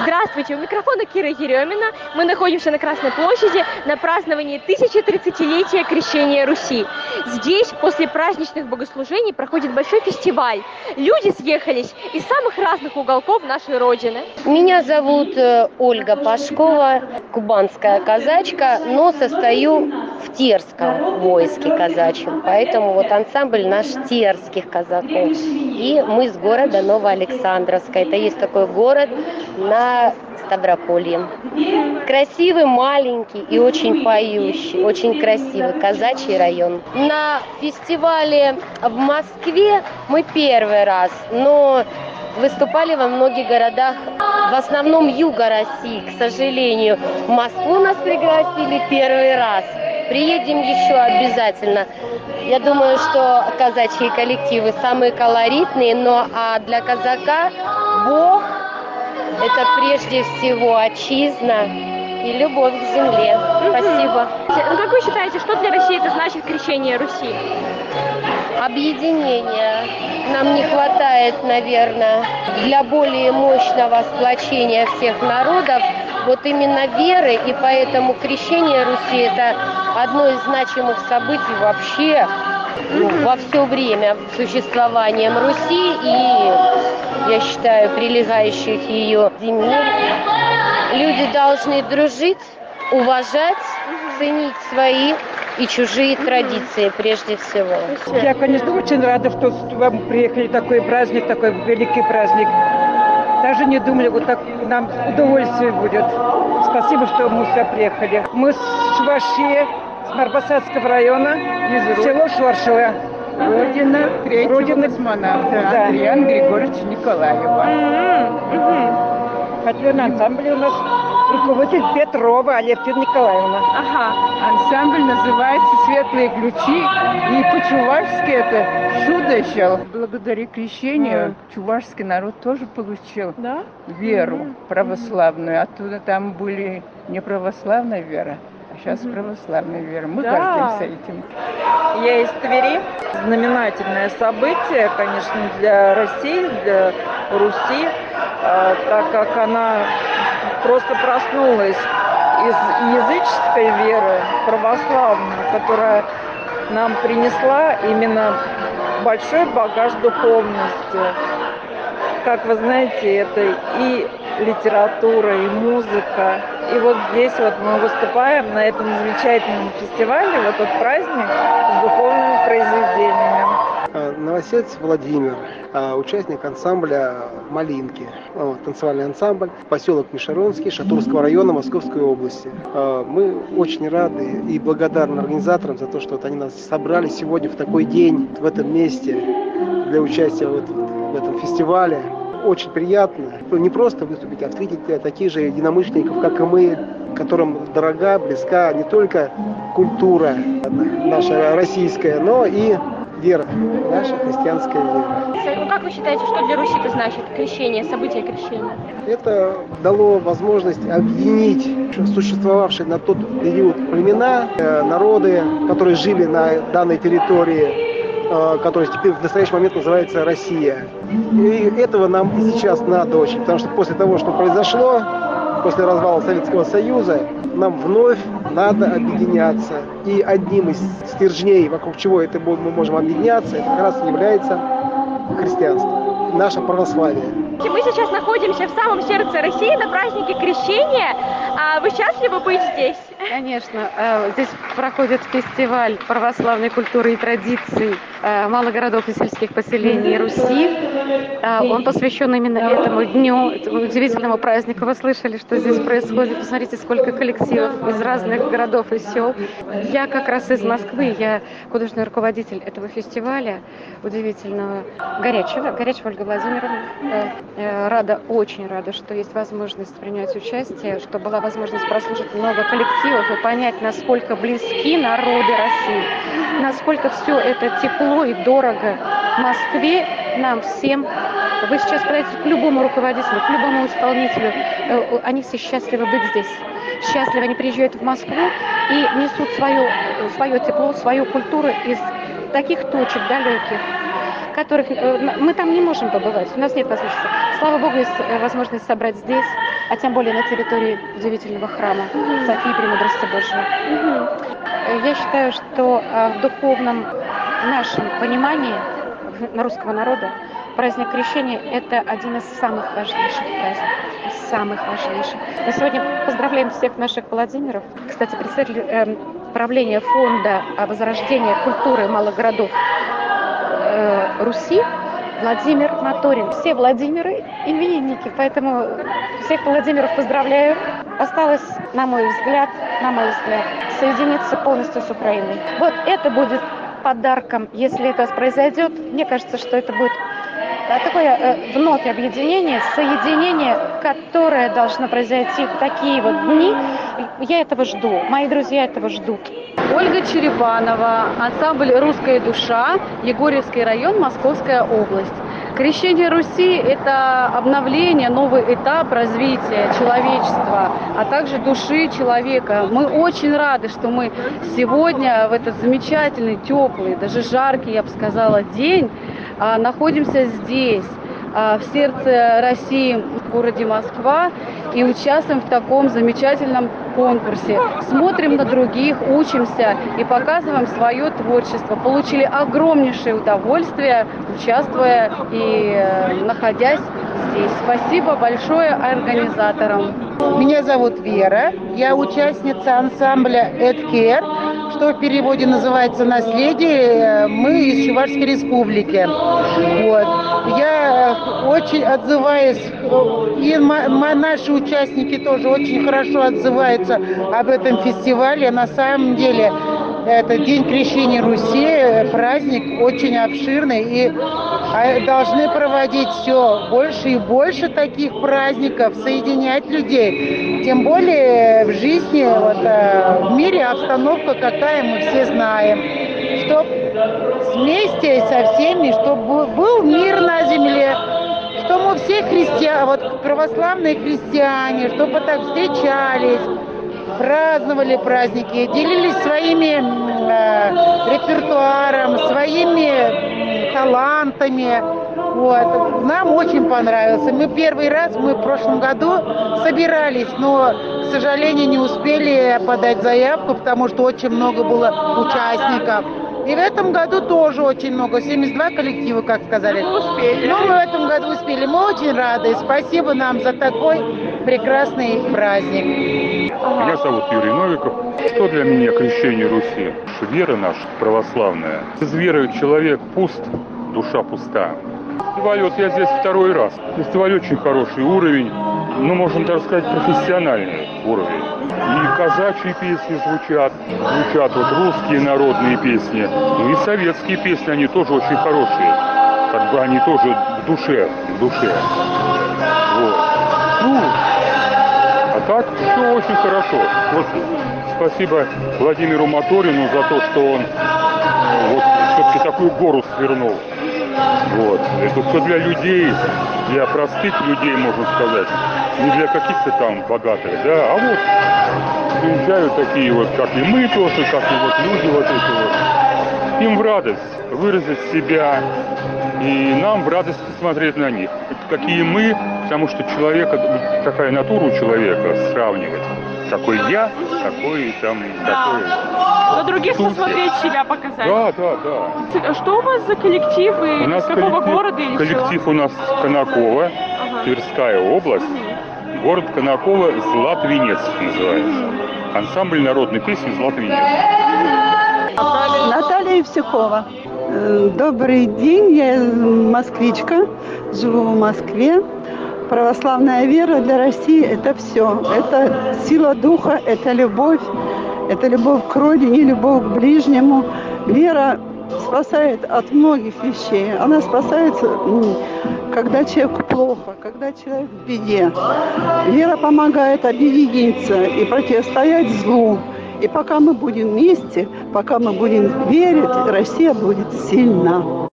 Здравствуйте, у микрофона Кира Еремина. Мы находимся на Красной площади на праздновании 1030-летия крещения Руси. Здесь после праздничных богослужений проходит большой фестиваль. Люди съехались из самых разных уголков нашей Родины. Меня зовут Ольга Пашкова, кубанская казачка, но состою в Терском войске казачьем. Поэтому вот ансамбль наш терских казаков. И мы с города Новоалександровска. Это есть такой город на Ставрополье. Красивый, маленький и очень поющий, очень красивый казачий район. На фестивале в Москве мы первый раз, но выступали во многих городах, в основном юга России, к сожалению. В Москву нас пригласили первый раз. Приедем еще обязательно. Я думаю, что казачьи коллективы самые колоритные, но для казака Бог – это прежде всего отчизна и любовь к земле. Спасибо. Ну, как вы считаете, что для России это значит крещение Руси? Объединение. Нам не хватает, наверное, для более мощного сплочения всех народов вот именно веры, и поэтому крещение Руси – это одно из значимых событий вообще во все время существования Руси и, я считаю, прилегающих ее земель. Люди должны дружить, уважать, ценить свои и чужие традиции прежде всего. Я, конечно, очень рада, что вам приехали такой праздник, такой великий праздник. Даже не думали, вот так нам удовольствие будет. Спасибо, что мы сюда приехали. Мы с Шварши, с Марбасадского района, село Шваршево. Родина третьего космонавта Андриана Григорьевича Николаева. Хотя ансамбль у нас руководитель Петрова Алевтина Николаевна. Ансамбль называется «Светлые ключи». И по-чувашски это «Чудо». Благодаря крещению чувашский народ тоже получил веру православную. Оттуда там были не православная вера, а сейчас православная вера. Мы гордимся этим. Я из Твери. Знаменательное событие, конечно, для России, для Руси, так как она просто проснулась из языческой веры православной, которая нам принесла именно большой багаж духовности. Как вы знаете, это и литература, и музыка. И вот здесь вот мы выступаем на этом замечательном фестивале, в этот праздник с духовными произведениями. Новосельцев Владимир, участник ансамбля «Малинки», танцевальный ансамбль, поселок Мишаронский, Шатурского района Московской области. Мы очень рады и благодарны организаторам за то, что вот они нас собрали сегодня в такой день, в этом месте, для участия в этом фестивале. Очень приятно не просто выступить, а встретить таких же единомышленников, как и мы, которым дорога, близка не только культура наша российская, но и вера, наша христианская вера. Ну, как вы считаете, что для Руси это значит крещение, событие крещения? Это дало возможность объединить существовавшие на тот период племена, народы, которые жили на данной территории, которая теперь в настоящий момент называется Россия. И этого нам и сейчас надо очень, потому что после того, что произошло, после развала Советского Союза, нам вновь надо объединяться. И одним из стержней, вокруг чего это мы можем объединяться, это как раз является христианство, наше православие. Мы сейчас находимся в самом сердце России на празднике крещения. Вы счастливы быть здесь? Конечно. Здесь проходит фестиваль православной культуры и традиций малых городов и сельских поселений Руси. Он посвящен именно этому дню, этому удивительному празднику. Вы слышали, что здесь происходит? Посмотрите, сколько коллективов из разных городов и сел. Я как раз из Москвы. Я художественный руководитель этого фестиваля удивительного. Горячего Ольга Владимировна. Очень рада, что есть возможность принять участие, что была возможность прослушать много коллективов и понять, насколько близки народы России, насколько все это тепло и дорого Москве, нам всем. Вы сейчас подойдете к любому руководителю, к любому исполнителю, они все счастливы быть здесь. Счастливы, они приезжают в Москву и несут свое тепло, свою культуру из таких точек далеких, которых мы там не можем побывать, у нас нет возможности. Слава Богу, есть возможность собрать здесь а тем более на территории удивительного храма Софии Премудрости Божией. Я считаю, что в духовном нашем понимании русского народа праздник Крещения – это один из самых важнейших праздников, самых важнейших. Мы сегодня поздравляем всех наших Владимиров. Кстати, представитель правления фонда возрождения культуры малых городов Руси Владимир Моторин. Все Владимиры именинники, поэтому всех Владимиров поздравляю. Осталось, на мой взгляд, соединиться полностью с Украиной. Вот это будет подарком, если это произойдет. Мне кажется, что это будет такое вновь объединение, соединение, которое должно произойти в такие вот дни. Я этого жду, мои друзья этого ждут. Ольга Черепанова, ансамбль «Русская душа», Егорьевский район, Московская область. Крещение Руси – это обновление, новый этап развития человечества, а также души человека. Мы очень рады, что мы сегодня в этот замечательный, теплый, даже жаркий, я бы сказала, день находимся здесь, в сердце России, в городе Москва, и участвуем в таком замечательном конкурсе. Смотрим на других, учимся и показываем свое творчество. Получили огромнейшее удовольствие, участвуя и находясь здесь. Спасибо большое организаторам. Меня зовут Вера, я участница ансамбля «Эдкер», что в переводе называется «Наследие». Мы из Чувашской республики. Вот. Я очень отзываюсь, и наши участники тоже очень хорошо отзываются об этом фестивале. На самом деле, это День Крещения Руси, праздник очень обширный, и должны проводить все больше и больше таких праздников, соединять людей. Тем более в жизни, в мире обстановка какая, мы все знаем. Чтобы вместе со всеми, чтобы был мир на земле, что мы все христиане, православные христиане, чтобы так встречались, праздновали праздники, делились своими репертуаром, своими талантами. Вот. Нам очень понравился. Мы первый раз, в прошлом году собирались, но, к сожалению, не успели подать заявку, потому что очень много было участников. И в этом году тоже очень много, 72 коллектива, как сказали. Мы успели. Но мы в этом году успели. Мы очень рады. Спасибо нам за такой прекрасный праздник. Меня зовут Юрий Новиков. Что для меня крещение Руси? Вера наша православная. Без веры человек пуст, душа пуста. Фестиваль, я здесь второй раз. Фестиваль очень хороший уровень, можно даже сказать, профессиональный уровень. И казачьи песни звучат русские народные песни, и советские песни, они тоже очень хорошие. Они тоже в душе. Вот. А так все очень хорошо. Спасибо Владимиру Моторину за то, что он все-таки такую гору свернул. Это все для людей, для простых людей, можно сказать, не для каких-то там богатых, а приезжают такие как и мы тоже, как и люди эти. Им в радость выразить себя, и нам в радость смотреть на них. Какие мы, потому что такая натура у человека сравнивать. Какой я, такой такой. На других посмотреть себя показать. Да. Что у вас за коллектив и из какого города или коллектив у нас Конаково, Тверская область. Город Конаково, Златвинец называется. Ансамбль народной песни Златвинец. Наталья Евсюкова. Добрый день, я москвичка, живу в Москве. Православная вера для России – это все. Это сила духа, это любовь к родине, любовь к ближнему. Вера спасает от многих вещей. Она спасает, когда человеку плохо, когда человек в беде. Вера помогает объединиться и противостоять злу. И пока мы будем вместе, пока мы будем верить, Россия будет сильна.